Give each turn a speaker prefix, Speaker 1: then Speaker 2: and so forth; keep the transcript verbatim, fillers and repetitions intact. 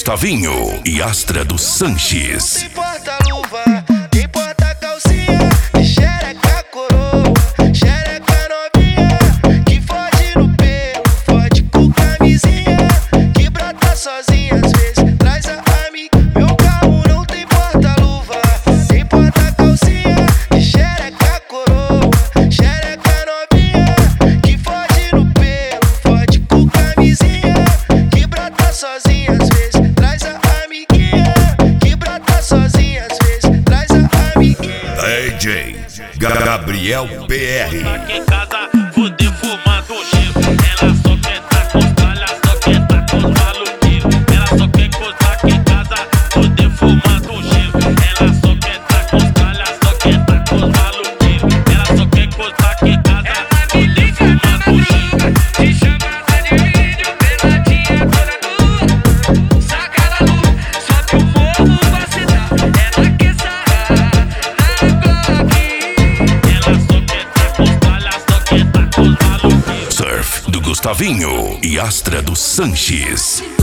Speaker 1: Gustavinho e Astra dos Sanches.
Speaker 2: Tem porta-luva, tem porta-calcinha, de xereca coroa, xereca novinha, que fode no pelo, fode com camisinha, que brota sozinha às vezes, traz a amiga. Meu carro não tem porta-luva, tem porta-calcinha, de xereca coroa, xereca novinha, que fode no pelo, fode com camisinha, que brota sozinha às vezes, traz a amiguinha, que brota sozinha às vezes, traz a amiguinha.
Speaker 1: D J Gabriel P R.
Speaker 3: Aqui em casa, vou defumando o gelo. Ela só quer tá com os palhas, só quer tá com os maluquinhos. Ela só quer coisar aqui em casa, vou defumando o gelo. Ela só quer tá com os palhas, só quer tá com os maluquinhos. Ela só quer coisar aqui em casa, vou defumando o gelo.
Speaker 4: Te chamada de vídeo, peladinha toda nua, saca na luz, só que o povo vai se dar. Ela quer sarrar na Glock.
Speaker 3: Ela só quer tá com os palhas, só quer tá com os maluquinhos.
Speaker 1: Surf do Gustavinho e Astra dos Sanches.